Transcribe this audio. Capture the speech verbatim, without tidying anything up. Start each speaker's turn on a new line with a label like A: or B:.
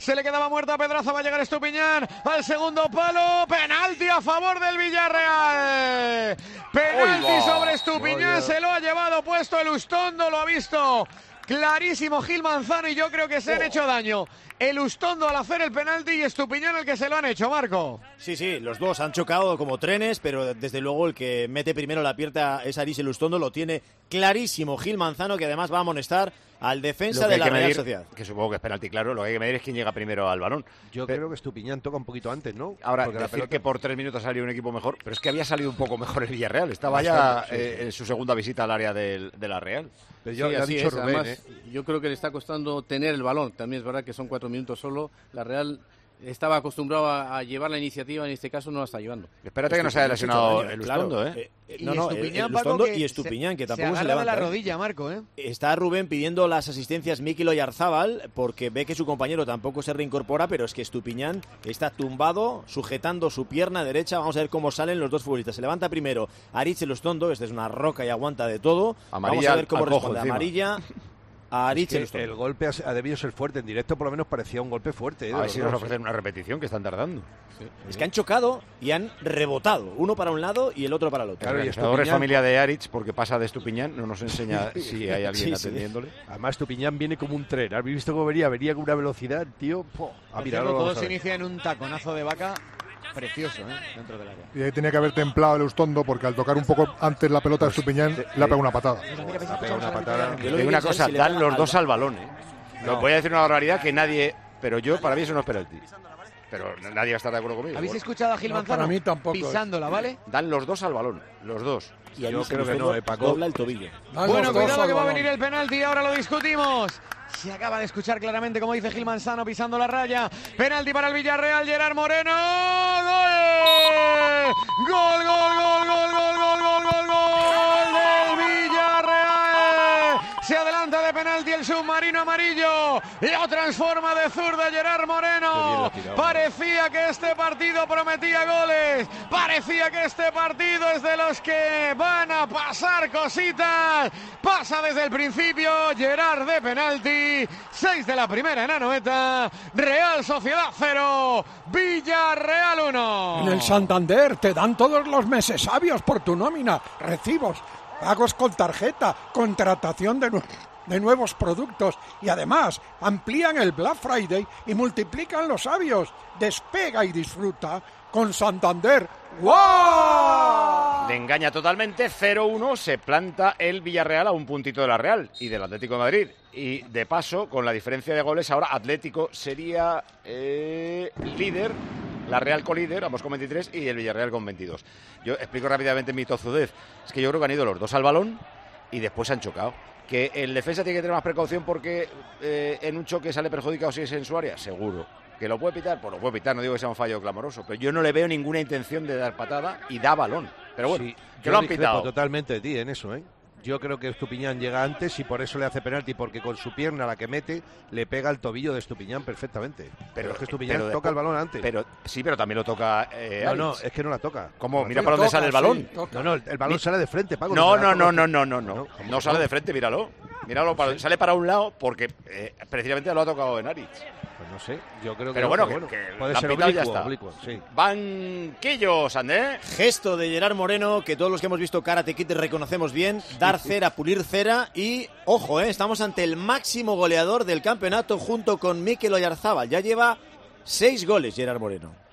A: Se le quedaba muerta a Pedraza, va a llegar Estupiñán al segundo palo. Penalti a favor del Villarreal. Penalti
B: Oiga.
A: sobre Estupiñán,
B: Oiga.
A: se lo ha llevado puesto el Ustondo, lo ha visto clarísimo Gil Manzano y yo creo que se han
B: Oh.
A: hecho daño. El Ustondo al hacer el penalti y Estupiñán el que se lo han hecho, Marco.
C: Sí, sí, los dos han chocado como trenes, pero desde luego el que mete primero la pierna es Aris Elustondo, lo tiene clarísimo Gil Manzano, que además va a amonestar al defensa de la Real
B: medir,
C: Sociedad.
B: Que supongo que es penalti, claro, lo que hay que medir es quién llega primero al balón.
D: Yo
B: pero,
D: creo que Estupiñán toca un poquito antes, ¿no?
B: Ahora,
D: Porque
B: decir
D: la pelota...
B: que por tres minutos ha salido un equipo mejor, pero es que había salido un poco mejor el Villarreal, estaba
D: Bastante,
B: ya
D: sí,
B: eh,
D: sí.
B: en su segunda visita al área del, de la Real.
D: Pero yo,
E: Sí,
D: lo ha
E: así
D: dicho
E: es.
D: Rubén,
E: Además,
D: ¿eh?
E: yo creo que le está costando tener el balón. También es verdad que son cuatro minutos solo. La Real estaba acostumbrado a, a llevar la iniciativa, en este caso no la está llevando.
B: Espérate que no se haya lesionado el
C: Claro,
B: Ustondo, ¿eh?
C: eh,
A: Y
C: no, no, el,
A: Estupiñán,
C: el
A: Paco,
C: Ustondo
A: que
C: y Estupiñán, que
A: se
C: tampoco se,
A: agarra
C: levanta.
A: de la
C: ¿eh?
A: rodilla, Marco, ¿eh?
C: Está Rubén pidiendo las asistencias Mikel Oyarzábal porque ve que su compañero tampoco se reincorpora, pero es que Estupiñán está tumbado, sujetando su pierna derecha. Vamos a ver cómo salen los dos futbolistas. Se levanta primero Aritz Elustondo, este es una roca y aguanta de todo.
B: Amarilla
C: Vamos a ver cómo
B: al cojo
C: responde.
B: encima.
C: Amarilla a
D: Es
C: Aritz
D: que
C: Elustondo.
D: el golpe ha, ha debido ser fuerte. En directo por lo menos parecía un golpe fuerte. ¿eh?
B: A
D: de
B: ver
D: los
B: si nos
D: dos.
B: ofrecen una repetición, que están tardando.
C: Es que han chocado y han rebotado, uno para un lado y el otro para el otro.
D: Claro,
B: el
D: y
B: realizador es
D: Estupiñán-
B: familia de Aritz porque pasa de Estupiñán, no nos enseña si hay alguien
C: Sí, sí.
B: atendiéndole.
D: Además, Estupiñán viene como un tren. ¿Has visto cómo venía? Venía con una velocidad, tío. Po. Ah,
A: Por
D: mira,
A: cierto,
D: ahora lo
A: todo
D: vamos a
A: se
D: ver.
A: inicia en un taconazo de vaca precioso, ¿eh? Dentro del área.
F: Y ahí tenía que haber templado el Ustondo porque al tocar un poco antes la pelota de Estupiñán le ha pegado una patada.
D: Ha pegado una patada.
C: Yo
B: Te
C: lo
B: digo
C: que
B: una
C: quiero
B: cosa,
C: saber si le
B: dan
C: pega
B: los
C: al
B: dos
C: ba-
B: al balón, ¿eh? No. Voy a decir una barbaridad que nadie... Pero yo, para mí eso no es penalti. Pero nadie va a estar de acuerdo conmigo.
A: ¿Habéis
B: Bueno,
A: escuchado a Gil
G: No,
A: Manzano?
G: para mí tampoco es.
A: Pisándola, ¿vale?
B: dan los dos al balón, los dos.
C: Y Aritz
D: Yo creo que
C: Elustondo
D: no, eh, Paco.
C: dobla el tobillo.
G: Dan
A: Bueno,
G: los dos
A: cuidado
G: al
A: que va a
G: balón.
A: venir el penalti, ahora lo discutimos. Se acaba de escuchar claramente, como dice Gil Manzano, pisando la raya. Penalti para el Villarreal, Gerard Moreno. ¡Gol! ¡Gol, gol, gol, gol, gol, gol, gol, gol, gol del Villarreal! Se adelanta de penalti el submarino amarillo. Lo transforma de zurda Gerard
D: Qué bien lo
A: Moreno.
D: ha tirado.
A: Parecía que este partido prometía goles. Parecía que este partido es de los que van a pasar cositas. Pasa desde el principio Gerard de penalti. seis de la primera en Anoeta. Real Sociedad cero. Villarreal uno.
G: En el Santander te dan todos los meses sabios por tu nómina, recibos, pagos con tarjeta, contratación de, nue- de nuevos productos y además amplían el Black Friday y multiplican los sabios. Despega y disfruta con Santander. ¡Wow!
B: Le engaña totalmente, cero uno, se planta el Villarreal a un puntito de la Real y del Atlético de Madrid. Y de paso, con la diferencia de goles, ahora Atlético sería eh, líder, la Real colíder, ambos con veintitrés y el Villarreal con veintidós. Yo explico rápidamente mi tozudez. Es que yo creo que han ido los dos al balón y después se han chocado. Que el defensa tiene que tener más precaución porque eh, en un choque sale perjudicado si es en su área, seguro. ¿Que lo puede pitar? Pues lo puede pitar, no digo que sea un fallo clamoroso, pero yo no le veo ninguna intención de dar patada y da balón. Pero bueno,
D: Sí,
B: que
D: yo
B: lo han
D: discrepo
B: pitado.
D: totalmente de ti en eso, ¿eh? Yo creo que Estupiñán llega antes y por eso le hace penalti, porque con su pierna, la que mete, le pega el tobillo de Estupiñán perfectamente. Pero es que Estupiñán
B: pero
D: toca
B: después-
D: el balón antes.
B: Pero, sí, pero también lo toca eh,
D: no, no,
B: Aritz.
D: es que no la toca.
B: ¿Cómo?
D: No
B: Mira
D: la
B: para
D: toca.
B: dónde sale el balón.
D: No, no, el, el balón
B: Mi-
D: sale de frente, Paco.
B: No,
D: se la
B: no, no,
D: toca.
B: no, no, no, no.
D: ¿cómo
B: No
D: que
B: sale de frente, míralo. Míralo, para- sale para un lado porque eh, precisamente lo ha tocado en Aritz.
D: Pues no sé, yo creo que
B: Pero
D: no,
B: bueno, que- que
D: puede
B: la
D: ser
B: han pitado y ya
D: oblicuo,
B: está.
D: oblicuo, sí.
B: Banquillos, André.
C: Gesto de Gerard Moreno, que todos los que hemos visto Karate Kid reconocemos bien. Dar cera, pulir cera y, ojo, eh, estamos ante el máximo goleador del campeonato junto con Mikel Oyarzábal. Ya lleva seis goles Gerard Moreno.